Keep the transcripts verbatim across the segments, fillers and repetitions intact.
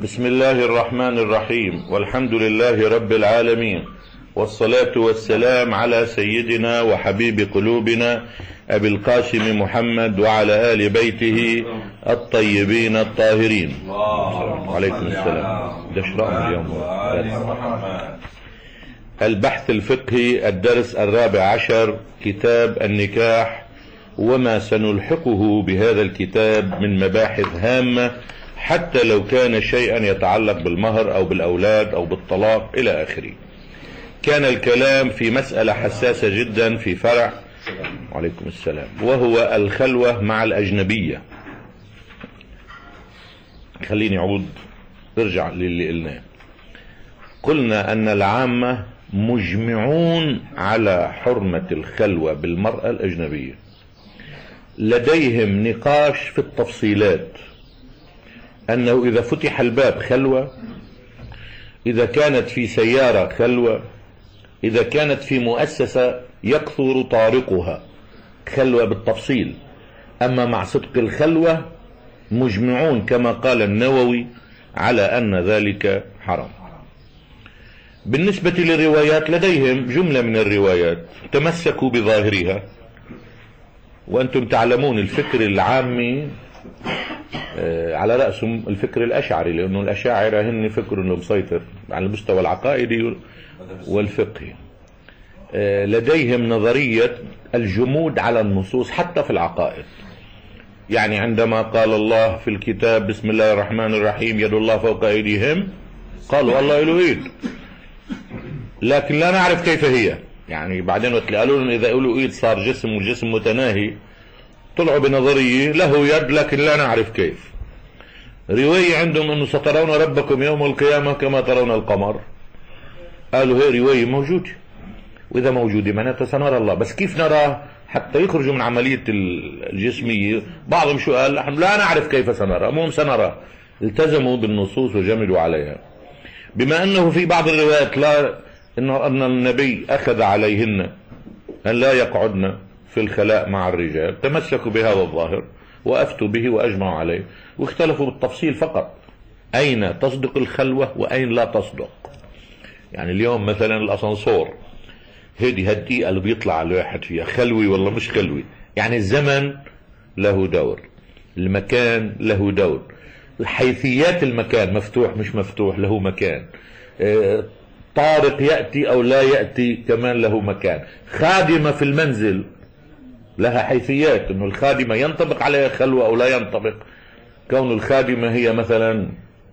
بسم الله الرحمن الرحيم، والحمد لله رب العالمين، والصلاة والسلام على سيدنا وحبيب قلوبنا أبي القاسم محمد وعلى آل بيته الطيبين الطاهرين. وعليكم السلام. دشرأنا اليوم البحث الفقهي، الدرس الرابع عشر، كتاب النكاح وما سنلحقه بهذا الكتاب من مباحث هامة، حتى لو كان شيئا يتعلق بالمهر أو بالأولاد أو بالطلاق إلى آخره. كان الكلام في مسألة حساسة جدا في فرع وعليكم السلام وهو الخلوة مع الأجنبية. خليني أعود ارجع للي قلناه. قلنا أن العامة مجمعون على حرمة الخلوة بالمرأة الأجنبية، لديهم نقاش في التفصيلات، أنه إذا فتح الباب خلوة، إذا كانت في سيارة خلوة، إذا كانت في مؤسسة يكثر طارقها خلوة بالتفصيل. أما مع صدق الخلوة مجمعون كما قال النووي على أن ذلك حرام. بالنسبة للروايات لديهم جملة من الروايات تمسكوا بظاهرها، وأنتم تعلمون الفكر العامي على رأسهم الفكر الأشعري، لأنه الأشاعرة هن فكر اللي مسيطر على المستوى العقائدي والفقهي. لديهم نظرية الجمود على النصوص حتى في العقائد. يعني عندما قال الله في الكتاب بسم الله الرحمن الرحيم يد الله فوق أيديهم، قالوا الله له ايد، لكن لا نعرف كيف هي. يعني بعدين وقت قالوا لهم إذا قالوا ايد صار جسم، والجسم متناهي، طلعوا بنظرية له يد لكن لا نعرف كيف. رواية عندهم انه سترون ربكم يوم القيامة كما ترون القمر، قالوا هي رواية موجودة، واذا موجودة معناتها سنرى الله، بس كيف نراه حتى يخرجوا من عملية الجسمية؟ بعضهم شو قال؟ لا نعرف كيف سنرى، المهم سنرى. التزموا بالنصوص وجملوا عليها. بما انه في بعض الروايات لا انه ان النبي اخذ عليهن ان لا يقعدن في الخلاء مع الرجال، تمسكوا بهذا الظاهر وافتوا به واجمعوا عليه، واختلفوا بالتفصيل فقط اين تصدق الخلوة واين لا تصدق. يعني اليوم مثلا الاسانسور، هذه هالدقيقة اللي بيطلع الواحد فيها خلوي ولا مش خلوي؟ يعني الزمن له دور، المكان له دور، حيثيات المكان مفتوح مش مفتوح له مكان، طارق يأتي او لا يأتي كمان له مكان، خادمة في المنزل لها حيثيات، انه الخادمة ينطبق عليها خلوة او لا ينطبق. كون الخادمة هي مثلا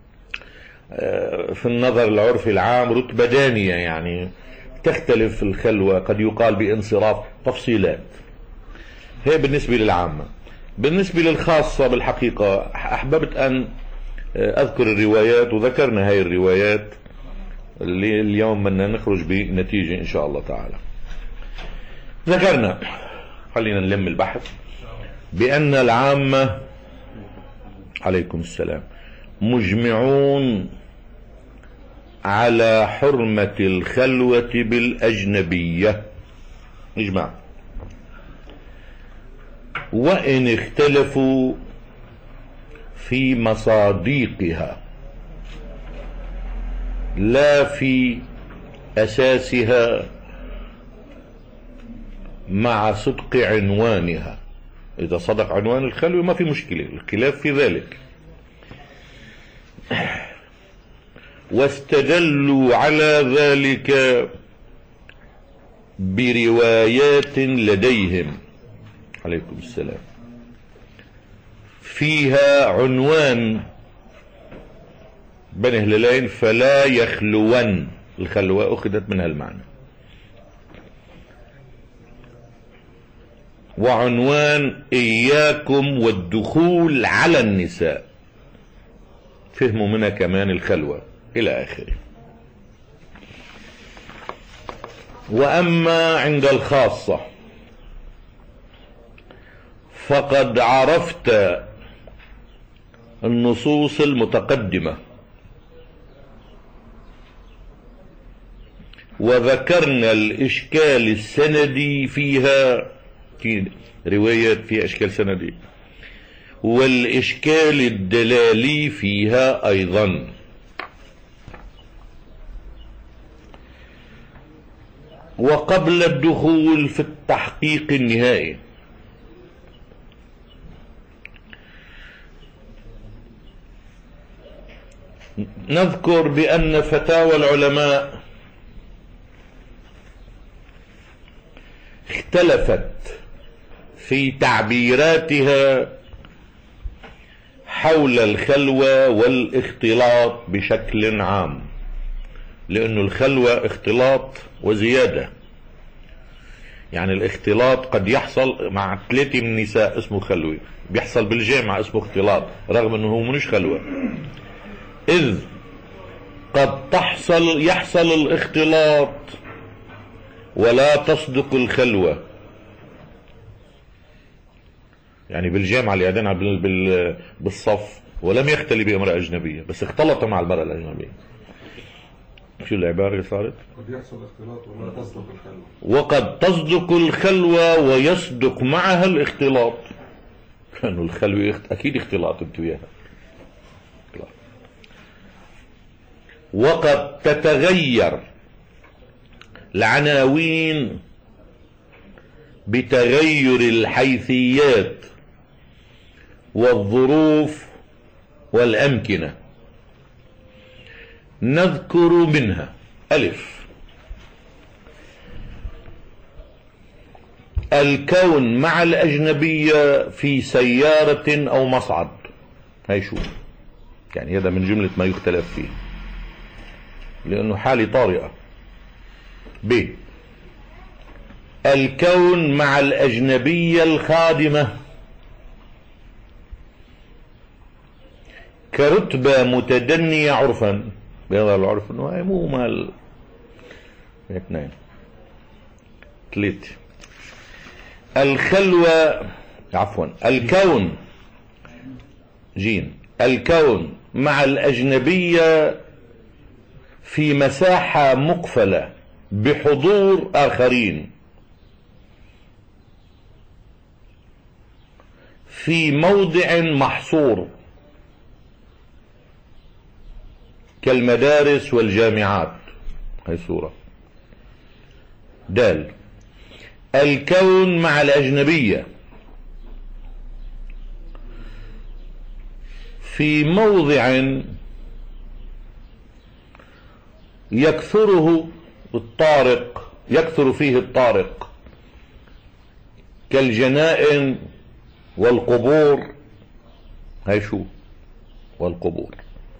في النظر العرفي العام رتبة دانية، يعني تختلف في الخلوة، قد يقال بانصراف، تفصيلات. هي بالنسبة للعامة. بالنسبة للخاصة بالحقيقة أحببت أن أذكر الروايات، وذكرنا هاي الروايات اللي اليوم بدنا نخرج بنتيجة إن شاء الله تعالى. ذكرنا، خلينا نلم البحث، بأن العامة عليكم السلام مجمعون على حرمة الخلوة بالأجنبية إجماع، وإن اختلفوا في مصاديقها لا في أساسها مع صدق عنوانها. إذا صدق عنوان الخلوة ما في مشكلة، الخلاف في ذلك. واستدلوا على ذلك بروايات لديهم عليكم السلام فيها عنوان بني هلالين فلا يخلون، الخلوة أخذت منها المعنى، وعنوان إياكم والدخول على النساء، فهموا منها كمان الخلوة إلى آخره. وأما عند الخاصة فقد عرفت النصوص المتقدمة وذكرنا الإشكال السندي فيها، في روايات فيها إشكال سندي، والإشكال الدلالي فيها أيضا. وقبل الدخول في التحقيق النهائي نذكر بأن فتاوى العلماء اختلفت في تعبيراتها حول الخلوة والاختلاط بشكل عام، لأن الخلوة اختلاط وزيادة. يعني الاختلاط قد يحصل مع ثلاثة من النساء اسمه خلوة، بيحصل بالجامعة اسمه اختلاط رغم انه هو مش خلوة، إذ قد تحصل يحصل الاختلاط ولا تصدق الخلوة. يعني بالجامعة اللي قاعدين بالصف ولم يختلي بامرأة أجنبية بس اختلط مع المرأة الأجنبية. شو العبارة اللي صارت؟ قد يحصل اختلاط ولا تصدق الخلوة، وقد تصدق الخلوة ويصدق معها الاختلاط، لأنه الخلوة أكيد اختلاط انت وياها. وقد تتغير العناوين بتغير الحيثيات والظروف والأمكنة. نذكر منها: ألف، الكون مع الأجنبية في سيارة أو مصعد، هاي شو يعني؟ هذا من جملة ما يختلف فيه لأنه حالة طارئة. ب، الكون مع الأجنبية الخادمة كرتبة متدنية عرفا، بهذا العرف انه هاي مو مال اثنين ثلاثة. الخلوة عفوا الكون جيم، الكون مع الأجنبية في مساحة مقفلة بحضور آخرين في موضع محصور كالمدارس والجامعات، هاي صورة. دال، الكون مع الأجنبية في موضع يكثره الطارق يكثر فيه الطارق كالجنائن والقبور، هاي شو والقبور.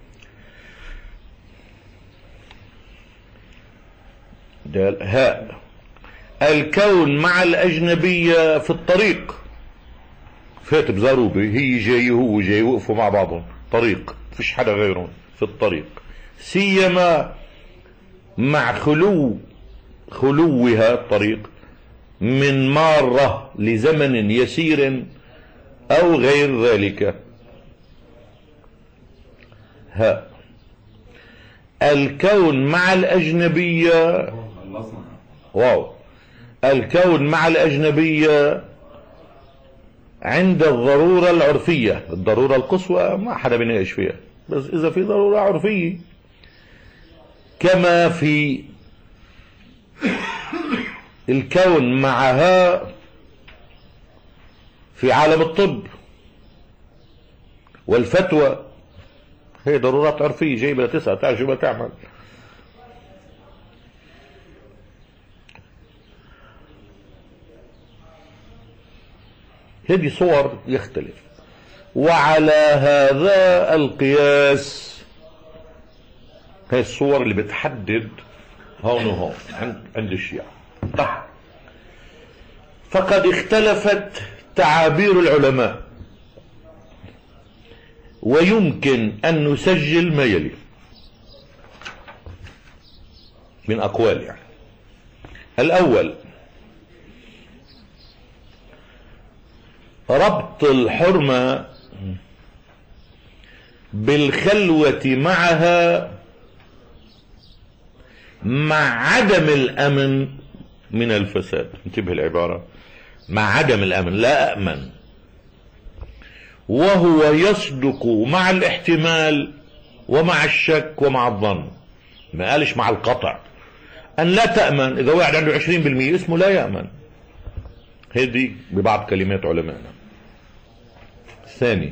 دال. هاء، الكون مع الأجنبية في الطريق، فات بزاروبة هي جاي وهو جاي وقفوا مع بعضهم طريق، فيش حدا غيرهم في الطريق، سيما مع خلو خلوها الطريق من مارة لزمن يسير أو غير ذلك. ها، الكون مع الأجنبية واو الكون مع الأجنبية عند الضرورة العرفية، الضرورة القصوى ما حدا بيناقش فيها، بس إذا في ضرورة عرفية كما في الكون معها في عالم الطب والفتوى، هي ضرورات عرفية جايبة تسأل تعال شو بدها تعمل. هذه صور يختلف. وعلى هذا القياس هي الصور اللي بتحدد هون وهون عند عند الشيعة. فقد اختلفت تعابير العلماء، ويمكن أن نسجل ما يلي من أقوال. يعني الأول، ربط الحرمة بالخلوة معها مع عدم الأمن من الفساد. انتبه العبارة، مع عدم الأمن، لا أأمن. وهو يصدق مع الاحتمال ومع الشك ومع الظن، ما قالش مع القطع. أن لا تأمن إذا واحد عنده عشرين بالمئة اسمه لا يأمن. هذه ببعض كلمات علمائنا. ثاني،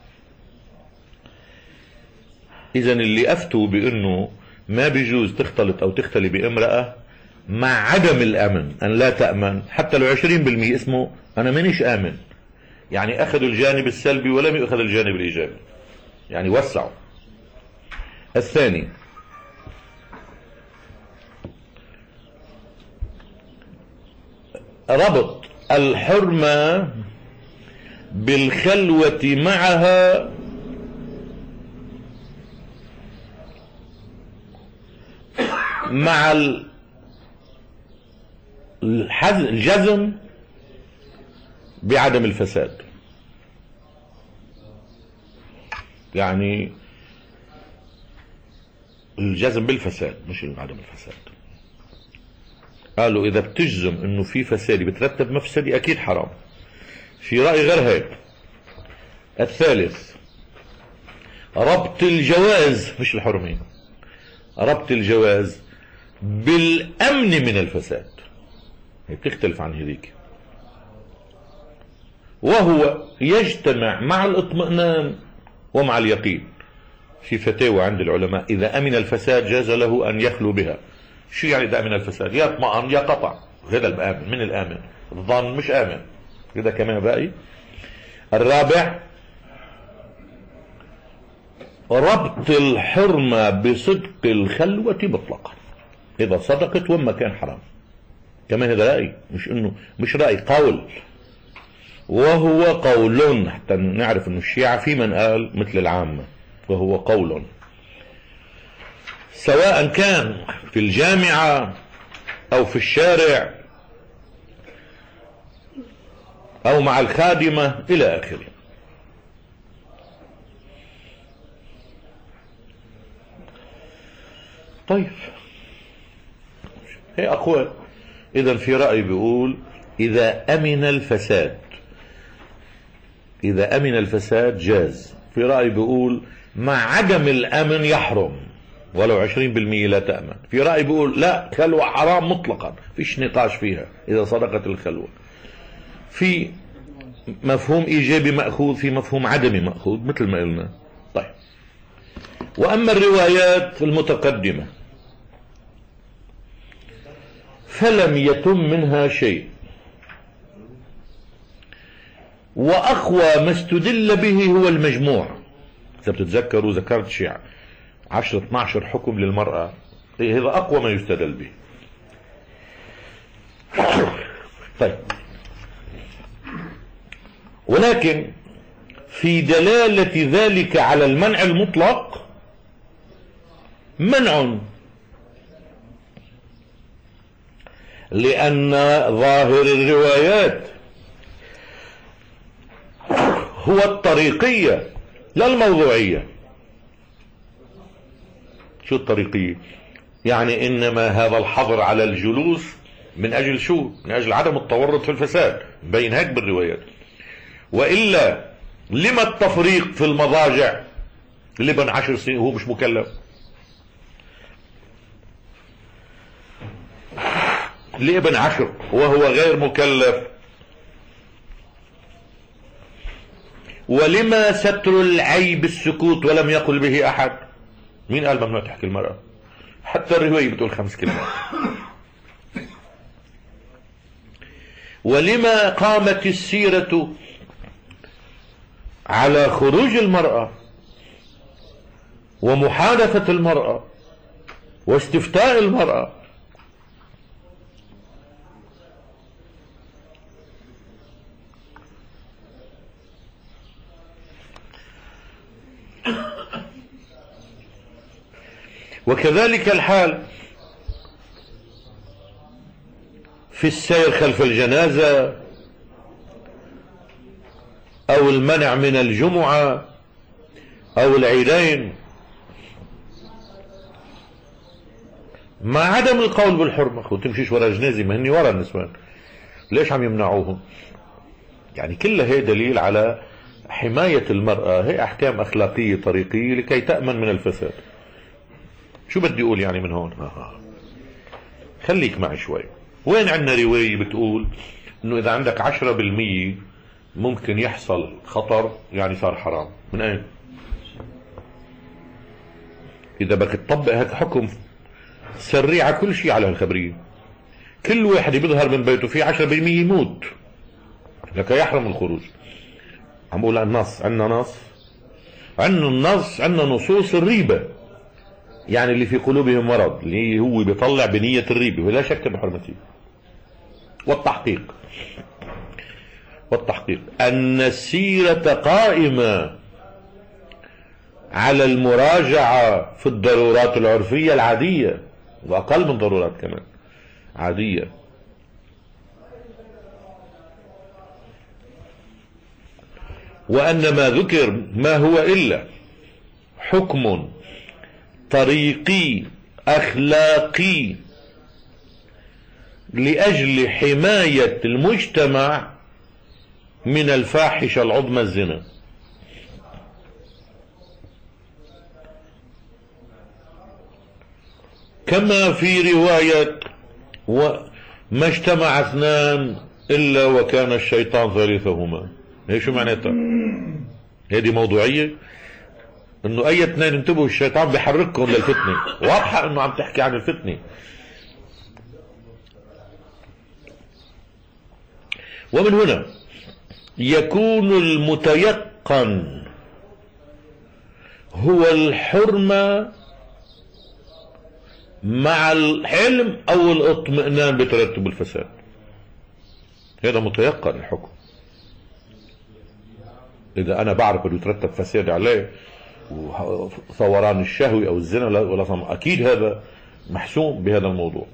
إذا اللي أفتوا بأنه ما بيجوز تختلط أو تختلي بامرأة مع عدم الأمن، أن لا تأمن حتى لو عشرين بالمئة اسمه أنا مانيش آمن، يعني أخذوا الجانب السلبي ولم يأخذ الجانب الإيجابي، يعني وسعوا. الثاني، ربط الحرمة بالخلوة معها مع الجزم بعدم الفساد. يعني الجزم بالفساد مش عدم الفساد. قالوا إذا بتجزم إنه في فساد بترتب مفسدي أكيد حرام. في رأي غير هيك. الثالث، ربط الجواز مش الحرمة، ربط الجواز بالأمن من الفساد، هي بتختلف عن هذيك، وهو يجتمع مع الاطمئنان ومع اليقين. في فتاوى عند العلماء إذا أمن الفساد جاز له أن يخلو بها. شو يعني إذا أمن الفساد؟ يا اطمئن يا قطع، هذا الآمن. من الآمن؟ الظن مش آمن، كده كمان باقي. الرابع، ربط الحرمة بصدق الخلوة مطلقا، إذا صدقت وما كان حرام. كمان هذا رأي، مش إنه مش رأي، قول، وهو قول، حتى نعرف إنه الشيعة في من قال مثل العامة، وهو قول، سواء كان في الجامعة أو في الشارع أو مع الخادمة إلى آخره. طيب، هي أقوال. إذا في رأي بيقول إذا أمن الفساد، إذا أمن الفساد جاز. في رأي بيقول مع عدم الأمن يحرم، ولو عشرين بالمئة لا تأمن. في رأي بيقول لا، خلوة حرام مطلقا، فيش نقاش فيها إذا صدقت الخلوة. في مفهوم إيجابي مأخوذ، في مفهوم عدمي مأخوذ مثل ما قلنا. طيب، وأما الروايات المتقدمة فلم يتم منها شيء، وأقوى ما استدل به هو المجموع. إذا بتتذكروا ذكرت شيء عشرة اثناشر حكم للمرأة، هذا أقوى ما يستدل به. طيب، ولكن في دلالة ذلك على المنع المطلق منع، لأن ظاهر الروايات هو الطريقية لا الموضوعية. شو الطريقية؟ يعني إنما هذا الحظر على الجلوس من أجل شو؟ من أجل عدم التورط في الفساد، بين هيك بالروايات. وإلا لما التفريق في المضاجع؟ لبن عشر سنين وهو مش مكلف، لابن عشر وهو غير مكلف. ولما ستر العيب بالسكوت ولم يقل به أحد؟ مين قال ممنوع تحكي المرأة؟ حتى الرواية بتقول خمس كلمات. ولما قامت السيرة على خروج المرأة ومحادثة المرأة واستفتاء المرأة؟ وكذلك الحال في السير خلف الجنازة أو المنع من الجمعة أو العيدين، مع عدم القول بالحرمة. خو تمشيش ورا جنازة، ما هني ورا النسوان، ليش عم يمنعوهم؟ يعني كل هي دليل على حماية المرأة هي أحكام أخلاقية طريقية لكي تأمن من الفساد. شو بدي أقول يعني من هون؟ آه. خليك معي شوي. وين عندنا رواية بتقول إنه إذا عندك عشرة بالمية ممكن يحصل خطر يعني صار حرام؟ من أين؟ إذا بدك تطبق هيك حكم سريع كل شيء على الخبرية. كل واحد بيظهر من بيته فيه عشرة بالمية يموت لك يحرم الخروج. عم بقول النص، عندنا نص، عندنا النص، عندنا نصوص الريبة، يعني اللي في قلوبهم مرض اللي هو بيطلع بنية الريبة ولا شك بحرمته. والتحقيق والتحقيق أن السيرة قائمة على المراجعة في الضرورات العرفية العادية وأقل من ضرورات كمان عادية. وأن ما ذكر ما هو إلا حكم طريقي أخلاقي لأجل حماية المجتمع من الفاحشة العظمى الزنا. كما في رواية وما اجتمع اثنان إلا وكان الشيطان ثالثهما. هي شو معناتها؟ هذه موضوعية انه اي اثنين انتبهوا الشيطان بيحركهم للفتنة. واضحة انه عم تحكي عن الفتنة. ومن هنا يكون المتيقن هو الحرمة مع الحلم او الاطمئنان بترتب الفساد. هذا متيقن الحكم. اذا انا بعرف انه يترتب فساد عليه وثوران الشهوي او الزنا ولا صم... اكيد هذا محسوم بهذا الموضوع.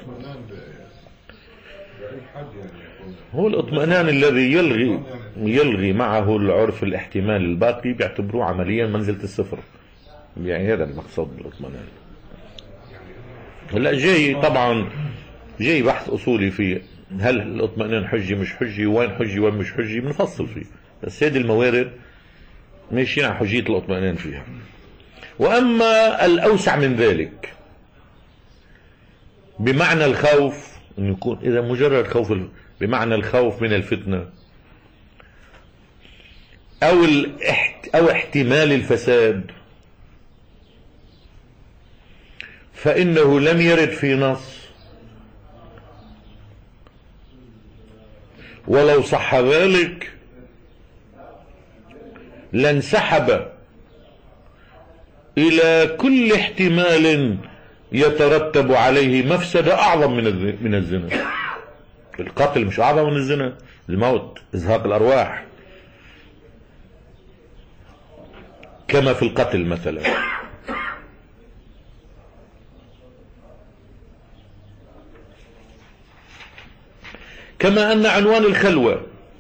هو الاطمئنان الذي يلغي يلغي معه العرف الاحتمال الباقي بيعتبروه عمليا منزلة الصفر. يعني هذا المقصود بالاطمئنان. هلا جاي طبعا جاي بحث اصولي في هل الاطمئنان حجة مش حجة، وين حجة وين مش حجة، بنفصل فيه. بس هذه الموارد ماشيين على حجية الاطمئنان فيها. واما الاوسع من ذلك بمعنى الخوف، انه يكون اذا مجرد خوف بمعنى الخوف من الفتنة او الاحت او احتمال الفساد، فانه لم يرد في نص، ولو صح ذلك لانسحب الى كل احتمال يترتب عليه مفسدة اعظم من من الزنا. القتل مش اعظم من الزنا؟ الموت، ازهاق الارواح، كما في القتل مثلا. كما ان عنوان الخلوة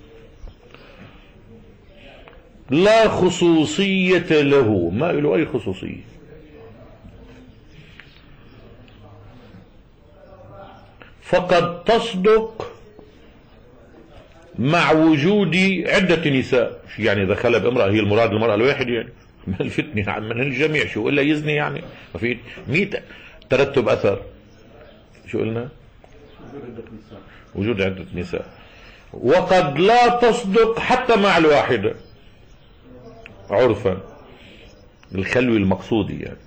لا خصوصية له، ما له اي خصوصية، فقد تصدق مع وجود عدة نساء. يعني اذا خلى بامرأة هي المراد المرأة الواحد يعني من الفتنة من الجميع، شو الا يزني يعني وفي مئة ترتب اثر. شو قلنا؟ وجود عدة نساء. وقد لا تصدق حتى مع الواحدة عرفا الخلوة المقصودي يعني.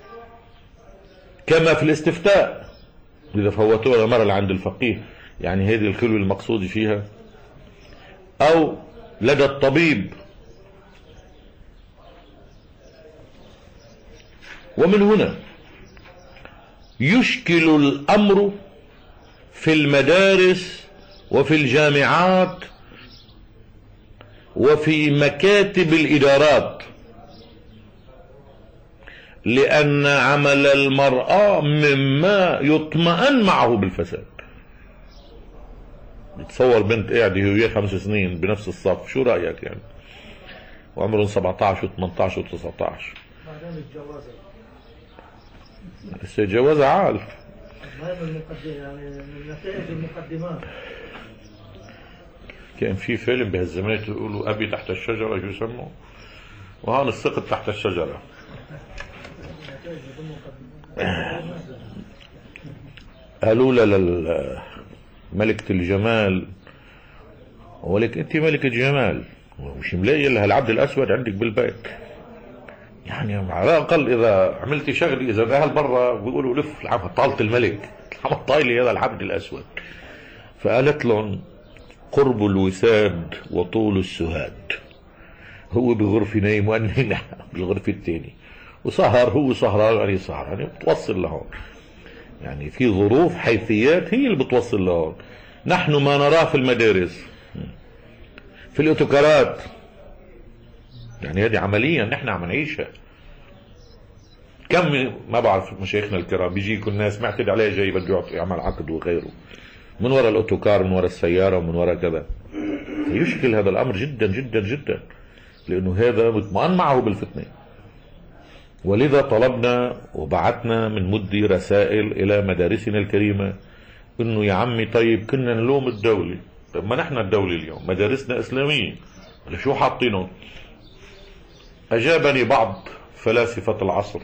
كما في الاستفتاء إذا فوتوها مرة عند الفقيه، يعني هذه الخلوة المقصودي فيها، أو لدى الطبيب. ومن هنا يشكل الأمر في المدارس وفي الجامعات وفي مكاتب الإدارات، لأن عمل المرأة مما يطمئن معه بالفساد. تصور بنت قاعدة هي خمس سنين بنفس الصف، شو رأيك يعني؟ وعمرهم سبعة عشر وثمانية عشر وتسعة عشر. بعدين الجوازة بس الجوازة عال. هذا المقدم يعني من نتائج المقدمات. كان في فيلم بهالزمان يقولوا أبي تحت الشجرة شو يسموه، وهون السقط تحت الشجرة. قالوا له للملكة الجمال، ولك أنت ملكة جمال مش ملاقي لها العبد الأسود عندك بالبيت، يعني على الأقل إذا عملت شغلي إذا ذهل برا بيقولوا لف العبد طالت الملك العبد طايلي هذا العبد الأسود. فقالت لهم قرب الوساد وطول السهاد، هو بغرفة نايم وأني بالغرفة الثانية، وسهر هو سهران وأني سهران، يعني بتوصل لهون، يعني في ظروف حيثيات هي اللي بتوصل لهون. نحن ما نراه في المدارس في الأوتوكارات، يعني هذه عمليا نحن عم نعيشها. كم ما بعرف مشايخنا الكرام بيجي يكون الناس معتد عليه جاي بده يعمل عقد وغيره من وراء الأوتوكار، من وراء السيارة، ومن وراء كذا. يشكل هذا الأمر جدا جدا جدا، لأنه هذا مطمئن معه بالفتنة. ولذا طلبنا وبعثنا من مدة رسائل إلى مدارسنا الكريمة إنه يا عمي طيب كنا نلوم الدولة، طب ما نحن الدولة اليوم مدارسنا إسلامية، شو حاطينهم؟ أجابني بعض فلاسفة العصر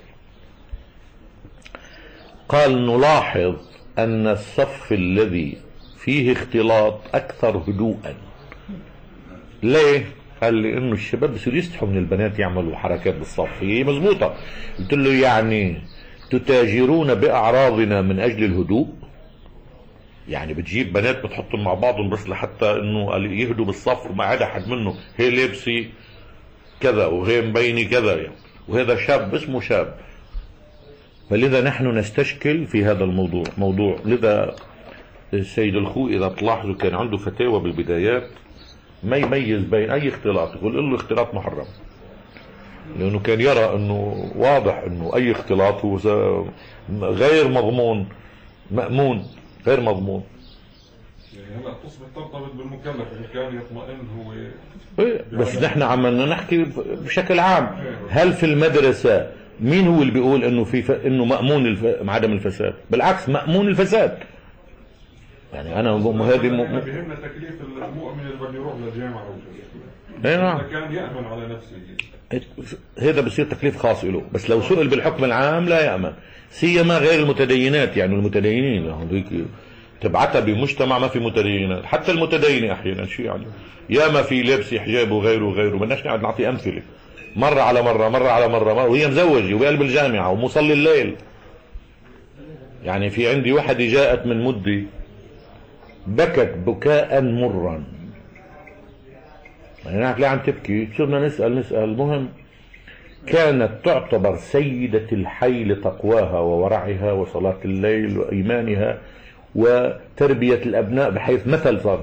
قال نلاحظ أن الصف الذي فيه اختلاط أكثر هدوءا. ليه؟ قال لي إنه الشباب بصيروا يستحوا من البنات يعملوا حركات بالصف. هي مزبوطة. قلت له يعني تتاجرون بأعراضنا من أجل الهدوء؟ يعني بتجيب بنات بتحطهم مع بعضهم بس لحتى إنه يهدوا بالصف وما عدا حد منه هي لابسي كذا وهي مبيني كذا يعني. وهذا شاب اسمه شاب. فلذا نحن نستشكل في هذا الموضوع موضوع. لذا السيد الخوئي إذا تلاحظوا كان عنده فتاوى بالبدايات ما يميز بين أي اختلاط، يقول له اختلاط محرم، لأنه كان يرى أنه واضح أنه أي اختلاط هو غير مضمون مأمون غير مضمون. يعني هلا تصبح ترتبط بالمكلف إن كان يطمئن هو. إيه بس نحن عملنا نحكي بشكل عام. هل في المدرسة مين هو اللي بيقول انه في ف... انه مأمون الف... عدم الفساد؟ بالعكس مأمون الفساد. يعني انا هذه م... بيهمنا تكليف المؤمن اللي بده يروح للجامعة اي نعم كان يأمن على نفسه. هذا بصير تكليف خاص له، بس لو سئل بالحكم العام لا يأمن، سيما غير المتدينات. يعني المتدينين هذيك تبعتها بمجتمع ما في متدينات، حتى المتدينة احيانا شيء يعني يا ما في لبس حجاب وغيره وغيره. بدناش نقعد نعطي امثله مرة على مرة مرة على مرة, مرة وهي مزوجة وبقلب الجامعة ومصلي الليل. يعني في عندي واحدة جاءت من مدة بكت بكاء مرا، يعني ليه عم تبكي؟ صرنا نسأل نسأل مهم كانت تعتبر سيدة الحي لتقواها وورعها وصلاة الليل وإيمانها وتربية الأبناء، بحيث مثل صار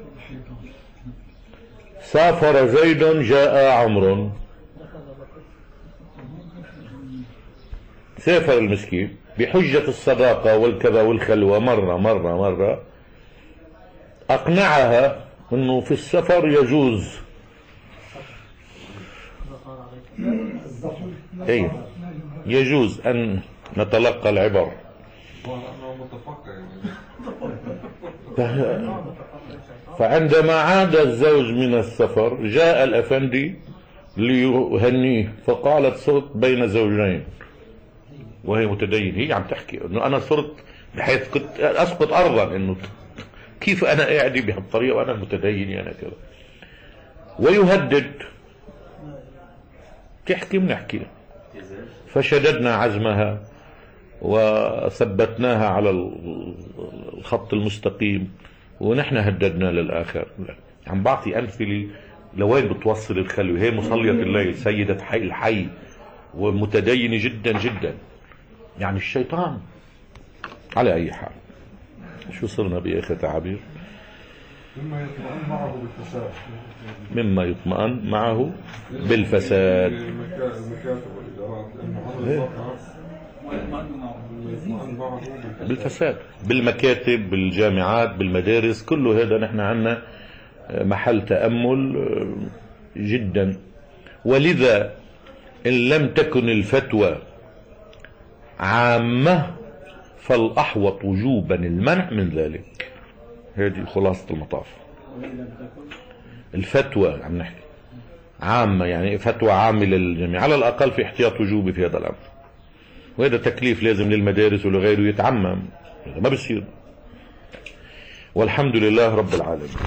سافر زيد جاء عمرو. سافر المسكين بحجة الصداقة والكذا والخلوة مرة مرة مرة أقنعها أنه في السفر يجوز أي يجوز أن نتلقى العبر. فعندما عاد الزوج من السفر جاء الأفندي ليهنيه فقالت صرت بين زوجين، وهي متدين. هي عم تحكي انه انا صرت بحيث كنت اسقط ارضا انه كيف انا قاعد بهالطريقه وانا متدين انا كذا، ويهدد. تحكي بنحكي. فشددنا عزمها وثبتناها على الخط المستقيم ونحن هددنا للاخر. عم بعطي امثله لوين بتوصل الخلوه. هي مصليه الليل سيده حي الحي ومتدينه جدا جدا. يعني الشيطان. على اي حال شو صرنا بيا اخي تعابير؟ مما يطمئن معه بالفساد. مما يطمئن معه بالفساد. المكاتب والادارات لانه بالفساد بالمكاتب بالجامعات بالمدارس كله هذا نحن عنا محل تأمل جدا. ولذا إن لم تكن الفتوى عامة فالأحوط وجوبا المنع من ذلك. هذه خلاصة المطاف. الفتوى عم نحكي عامة، يعني فتوى عامة للجميع، على الأقل في احتياط وجوبي في هذا الأمر. وهذا تكليف لازم للمدارس ولغيره يتعمم، هذا ما بصير. والحمد لله رب العالمين.